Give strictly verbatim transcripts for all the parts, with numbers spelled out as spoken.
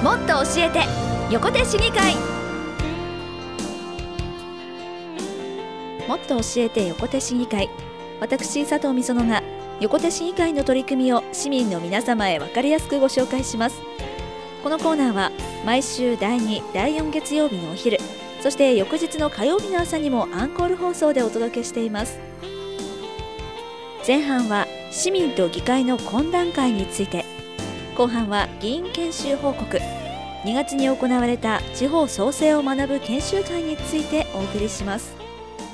もっと教えて横手市議会。もっと教えて横手市議会。私佐藤美園が横手市議会の取り組みを市民の皆様へ分かりやすくご紹介します。このコーナーは毎週だいに、だいよん月曜日のお昼、そして翌日の火曜日の朝にもアンコール放送でお届けしています。前半は市民と議会の懇談会について、後半は議員研修報告、にがつに行われた地方創生を学ぶ研修会についてお送りします。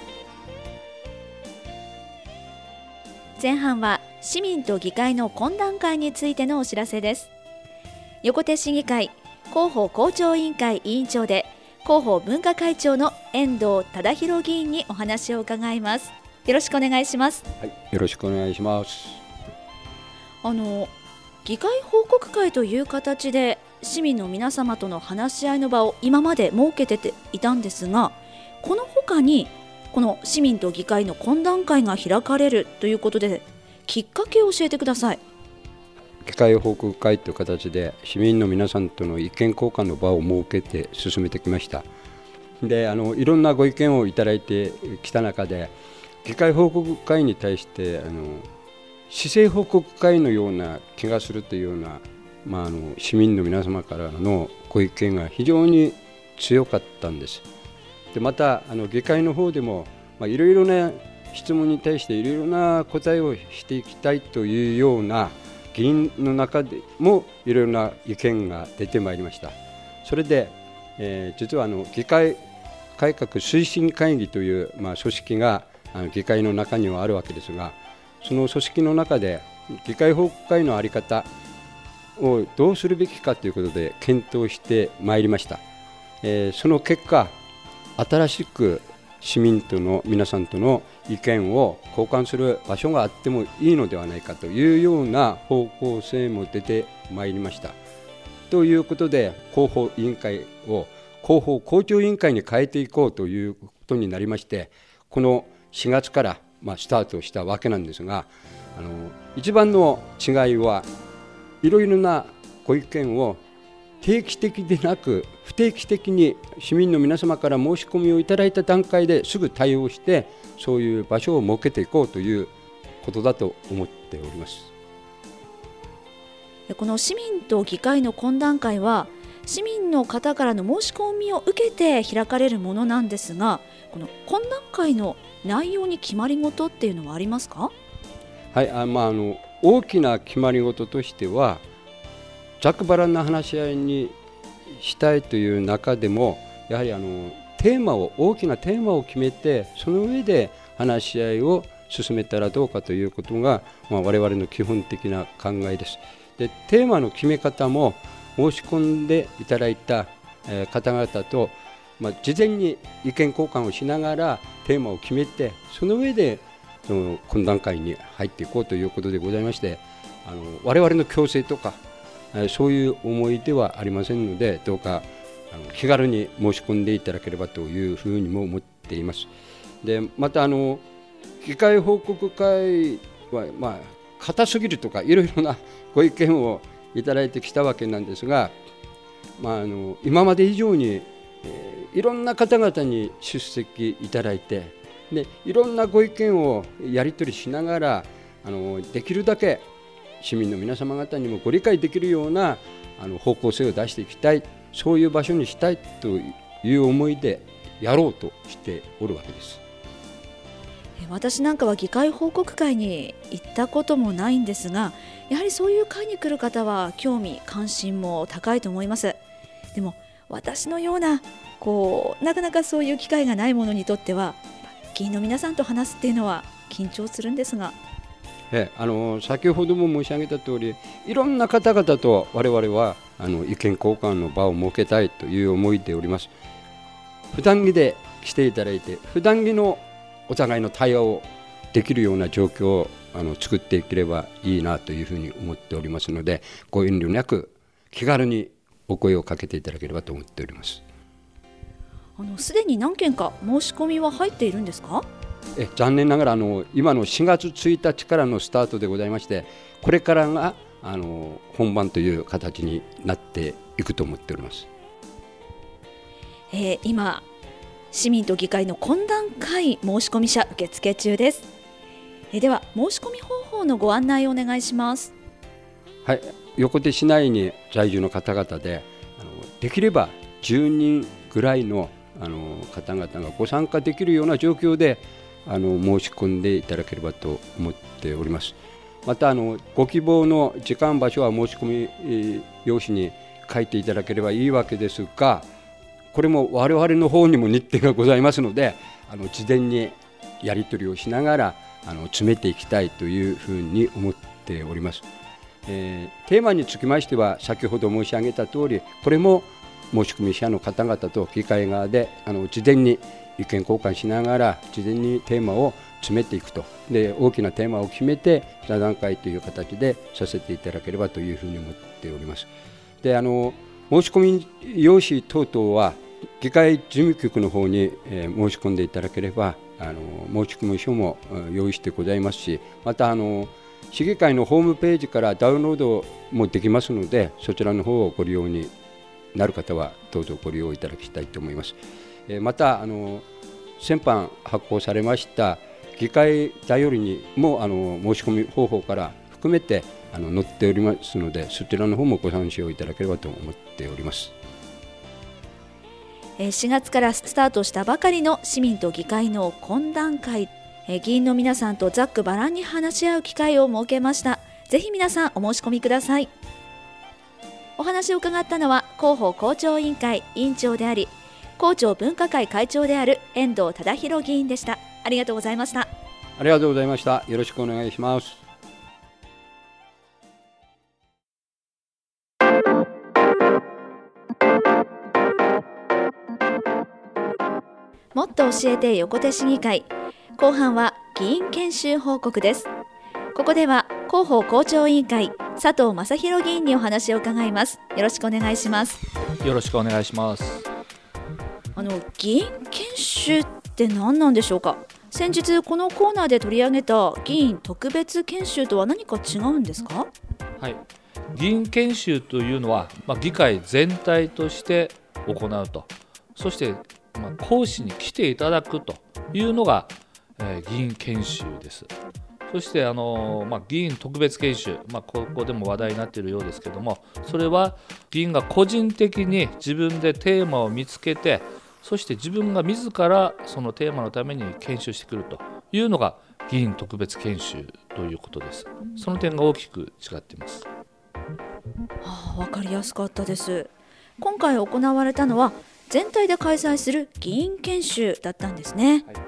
前半は市民と議会の懇談会についてのお知らせです。横手市議会広報広聴委員会委員長で広報文化会長の遠藤忠弘議員にお話を伺います。よろしくお願いします。 はい、よろしくお願いします。 あの議会報告会という形で市民の皆様との話し合いの場を今まで設けていたんですが、この他にこの市民と議会の懇談会が開かれるということで、きっかけを教えてください。 議会報告会という形で市民の皆さんとの意見交換の場を設けて進めてきました。で、あのいろんなご意見をいただいてきた中で、議会報告会に対してあの市政報告会のような気がするというような、まあ、あの市民の皆様からのご意見が非常に強かったんです。でまたあの議会の方でも、まあ、いろいろな質問に対していろいろな答えをしていきたいというような議員の中でもいろいろな意見が出てまいりました。それで、えー、実はあの議会改革推進会議という、まあ、組織があの議会の中にはあるわけですが、その組織の中で議会報告会の在り方をどうするべきかということで検討してまいりました。えー、その結果、新しく市民との皆さんとの意見を交換する場所があってもいいのではないかというような方向性も出てまいりました。ということで、広報委員会を広報広聴委員会に変えていこうということになりまして、このしがつから、まあ、スタートしたわけなんですが、あの一番の違いはいろいろなご意見を定期的でなく不定期的に市民の皆様から申し込みをいただいた段階ですぐ対応して、そういう場所を設けていこうということだと思っております。 この市民と議会の懇談会は市民の方からの申し込みを受けて開かれるものなんですが、この懇談会の内容に決まり事っていうのはありますか？ はい、あまあ、あの大きな決まり事としては、ざくばらんな話し合いにしたいという中でも、やはりあのテーマを大きなテーマを決めて、その上で話し合いを進めたらどうかということが、まあ、我々の基本的な考えです。で、テーマの決め方も申し込んでいただいた、えー、方々と、まあ、事前に意見交換をしながらテーマを決めて、その上でその懇談会に入っていこうということでございまして、あの我々の強制とかそういう思いではありませんので、どうかあの気軽に申し込んでいただければというふうにも思っています。でまたあの議会報告会は、まあ、硬すぎるとかいろいろなご意見をいただいてきたわけなんですが、まあ、あの今まで以上に、えー、いろんな方々に出席いただいて、でいろんなご意見をやり取りしながら、あのできるだけ市民の皆様方にもご理解できるようなあの方向性を出していきたい、そういう場所にしたいという思いでやろうとしておるわけです。 私なんかは議会報告会に行ったこともないんですが、やはりそういう会に来る方は興味関心も高いと思います。でも私のようなこうなかなかそういう機会がないものにとっては、議員の皆さんと話すっていうのは緊張するんですが、 えあの先ほども申し上げた通り、いろんな方々と我々はあの意見交換の場を設けたいという思いでおります。普段着で来ていただいて、普段着のお互いの対話をできるような状況をあの作っていければいいなというふうに思っておりますので、ご遠慮なく気軽にお声をかけていただければと思っております。 あのすでに何件か申し込みは入っているんですか？ え残念ながらあの今のしがつついたちからのスタートでございまして、これからがあの本番という形になっていくと思っております。 えー、今市民と議会の懇談会申し込み者受付中です。えー、では申し込み方法のご案内をお願いします。 はい、横手市内に在住の方々であのできればじゅうにんぐらいのあの方々がご参加できるような状況であの申し込んでいただければと思っております。またあのご希望の時間場所は申し込み用紙に書いていただければいいわけですが、これも我々の方にも日程がございますので、あの事前にやり取りをしながらあの詰めていきたいというふうに思っております。えー、テーマにつきましては先ほど申し上げた通り、これも申し込み者の方々と議会側であの事前に意見交換しながら事前にテーマを詰めていくと、で大きなテーマを決めて座談会という形でさせていただければというふうに思っております。であの申し込み用紙等々は議会事務局の方に、えー、申し込んでいただければあの申し込み書も用意してございますし、またあの市議会のホームページからダウンロードもできますので、そちらの方をご利用になる方はどうぞご利用いただきたいと思います。えー、またあの先般発行されました議会だよりにもあの申し込み方法から含めてあの載っておりますので、そちらの方もご参照いただければと思っております。 しがつからスタートしたばかりの市民と議会の懇談会、議員の皆さんとざっくばらんに話し合う機会を設けました。ぜひ皆さんお申し込みください。お話を伺ったのは広報広聴委員会委員長であり、広聴分科会会長である遠藤忠宏議員でした。ありがとうございました。 ありがとうございました。よろしくお願いします。 もっと教えて横手市議会、後半は議員研修報告です。ここでは広報広聴委員会佐藤正弘議員にお話を伺います。よろしくお願いします。 よろしくお願いします。 あの議員研修って何なんでしょうか。先日このコーナーで取り上げた議員特別研修とは何か違うんですか。 はい、議員研修というのは、まあ、議会全体として行うと、そして、まあ、講師に来ていただくというのが、えー、議員研修です。そしてあの、まあ、議員特別研修、まあ、ここでも話題になっているようですけども、それは議員が個人的に自分でテーマを見つけて、そして自分が自らそのテーマのために研修してくるというのが議員特別研修ということです。その点が大きく違っています。 はあ、分かりやすかったです。今回行われたのは全体で開催する議員研修だったんですね。はい、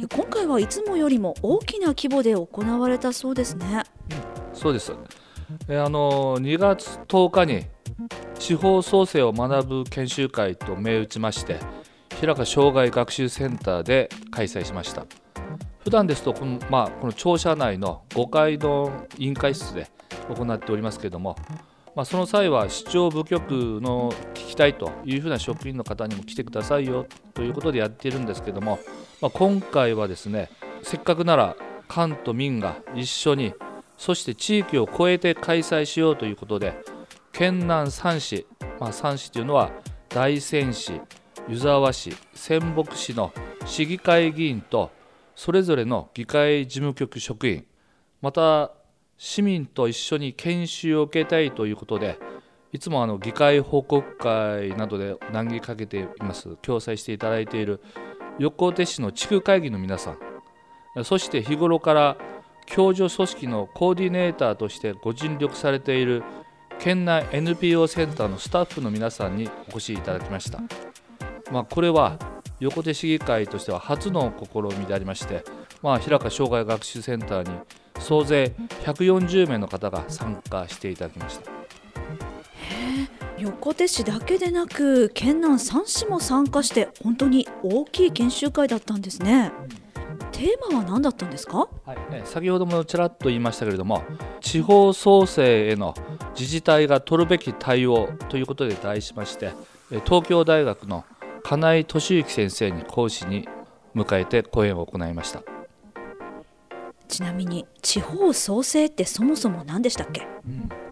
今回はいつもよりも大きな規模で行われたそうですね。 うん、そうです。えあのにがつとおかに地方創生を学ぶ研修会と銘打ちまして、平賀障害学習センターで開催しました。普段ですとこの、まあ、この庁舎内のごかいの委員会室で行っておりますけれども、まあ、その際は市長部局の聞きたいというふうな職員の方にも来てくださいよということでやっているんですけども、まあ、今回はですね、せっかくなら官と民が一緒に、そして地域を越えて開催しようということで、県南さん市、まあ、さん市というのは大仙市、湯沢市、仙北市の市議会議員とそれぞれの議会事務局職員、また市民と一緒に研修を受けたいということで、いつもあの議会報告会などで難儀かけています、共催していただいている横手市の地区会議の皆さん、そして日頃から共助組織のコーディネーターとしてご尽力されている県内 エヌピーオー センターのスタッフの皆さんにお越しいただきました。まあ、これは横手市議会としては初の試みでありまして、まあ、平賀障害学習センターに総勢ひゃくよんじゅうめいの方が参加していただきました。 へえ、横手市だけでなく県南さん市も参加して本当に大きい研修会だったんですね。テーマは何だったんですか。 はい、先ほどもちらっと言いましたけれども、地方創生への自治体が取るべき対応ということで題しまして、東京大学の金井俊之先生に講師に迎えて講演を行いました。 ちなみに地方創生ってそもそも何でしたっけ。 うん、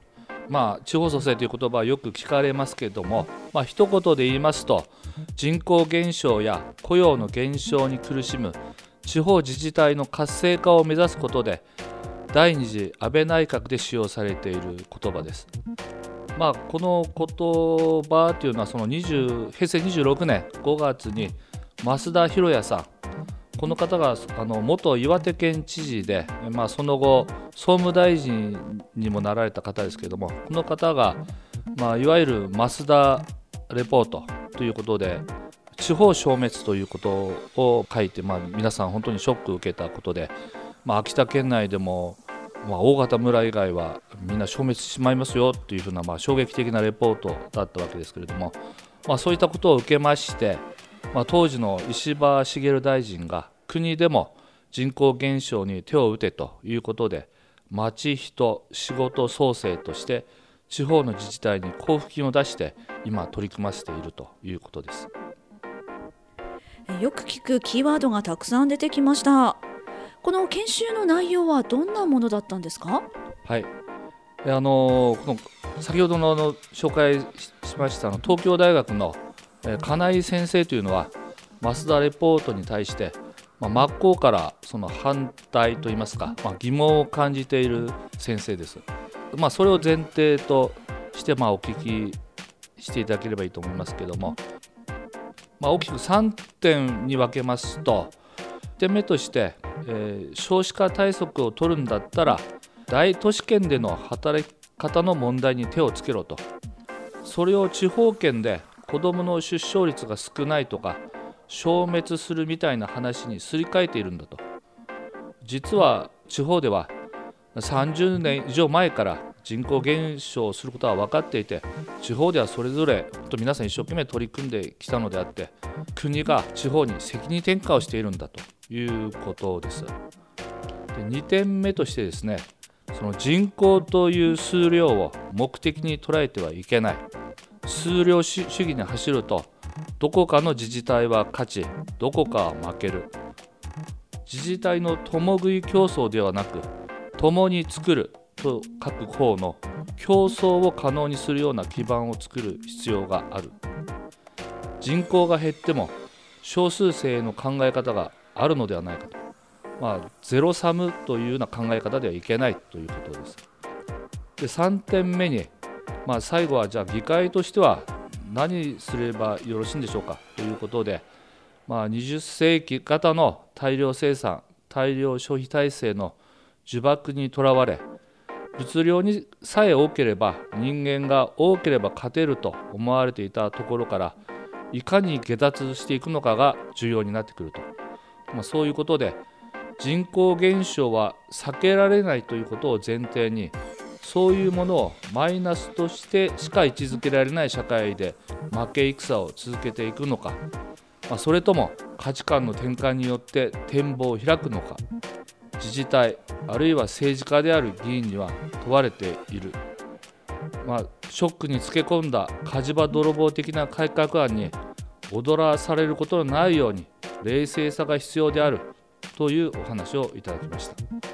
まあ、地方創生という言葉はよく聞かれますけれども、まあ、一言で言いますと、人口減少や雇用の減少に苦しむ地方自治体の活性化を目指すことで、第二次安倍内閣で使用されている言葉です。まあ、この言葉というのはそのにじゅうへいせいにじゅうろくねんごがつに増田博也さん、この方があの元岩手県知事で、まあ、その後総務大臣にもなられた方ですけれども、この方が、まあ、いわゆる増田レポートということで地方消滅ということを書いて、まあ、皆さん本当にショックを受けたことで、まあ、秋田県内でも、まあ、大型村以外はみんな消滅してしまいますよというふうな、まあ、衝撃的なレポートだったわけですけれども、まあ、そういったことを受けまして、まあ、当時の石破茂大臣が国でも人口減少に手を打てということで、町人仕事創生として地方の自治体に交付金を出して今取り組ませているということです。 よく聞くキーワードがたくさん出てきました。この研修の内容はどんなものだったんですか？ はい、あのこの先ほどのの紹介しましたの東京大学の金井先生というのは増田レポートに対して、まあ、真っ向からその反対といいますか、まあ、疑問を感じている先生です。まあ、それを前提としてまあお聞きしていただければいいと思いますけれども、まあ、大きくさんてんに分けますと、いってんめとして、えー、少子化対策を取るんだったら大都市圏での働き方の問題に手をつけろと、それを地方圏で子どもの出生率が少ないとか消滅するみたいな話にすり替えているんだと。実は地方ではさんじゅうねん以上前から人口減少することは分かっていて、地方ではそれぞれ皆さん一生懸命取り組んできたのであって、国が地方に責任転嫁をしているんだということです。でにてんめとしてですね、その人口という数量を目的に捉えてはいけない。数量主義に走るとどこかの自治体は勝ち、どこかは負ける。自治体の共食い競争ではなく、共に作ると書く方の競争を可能にするような基盤を作る必要がある。人口が減っても少数生への考え方があるのではないかと、まあ、ゼロサムというような考え方ではいけないということです。でさんてんめに、まあ、最後はじゃあ議会としては何すればよろしいんでしょうかということで、まあ、にじゅっせいき型の大量生産大量消費体制の呪縛にとらわれ、物量にさえ多ければ人間が多ければ勝てると思われていたところから、いかに下脱していくのかが重要になってくると、まあ、そういうことで人口減少は避けられないということを前提に、そういうものをマイナスとしてしか位置づけられない社会で負け戦を続けていくのか、まあ、それとも価値観の転換によって展望を開くのか、自治体あるいは政治家である議員には問われている。まあ、ショックにつけ込んだ火事場泥棒的な改革案に踊らされることのないように冷静さが必要であるというお話をいただきました。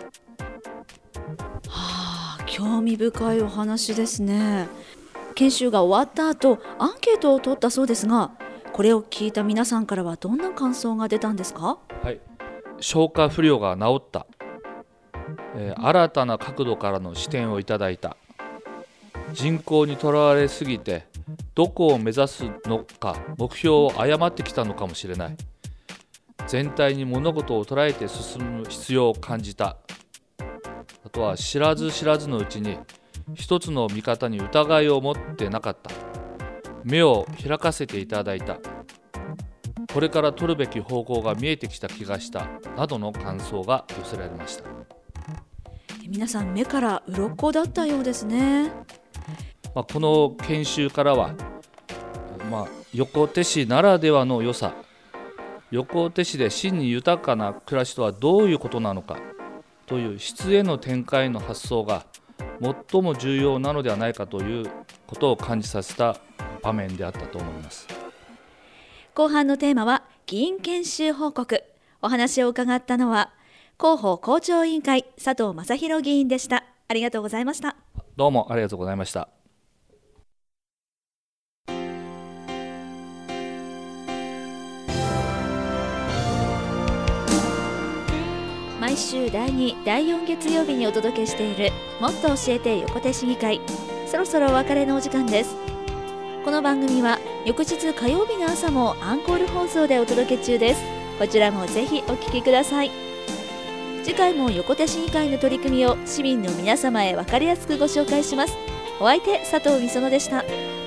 はあ、興味深いお話ですね。研修が終わった後、アンケートを取ったそうですが、これを聞いた皆さんからはどんな感想が出たんですか？ はい、消化不良が治った、えー、新たな角度からの視点をいただいた、人口にとらわれすぎてどこを目指すのか目標を誤ってきたのかもしれない、全体に物事を捉えて進む必要を感じた、あとは知らず知らずのうちに一つの見方に疑いを持ってなかった、目を開かせていただいた、これから取るべき方向が見えてきた気がしたなどの感想が寄せられました。 皆さん目から鱗だったようですね。 まあ、この研修からは、まあ、横手市ならではの良さ、横手市で真に豊かな暮らしとはどういうことなのかという質への展開の発想が最も重要なのではないかということを感じさせた場面であったと思います。 後半のテーマは議員研修報告。お話を伺ったのは広報広聴委員会佐藤正弘議員でした。ありがとうございました。 どうもありがとうございました。 毎週だいに、だいよん月曜日にお届けしているもっと教えて横手市議会、そろそろお別れのお時間です。この番組は翌日火曜日の朝もアンコール放送でお届け中です。こちらもぜひお聞きください。次回も横手市議会の取り組みを市民の皆様へ分かりやすくご紹介します。お相手佐藤美園でした。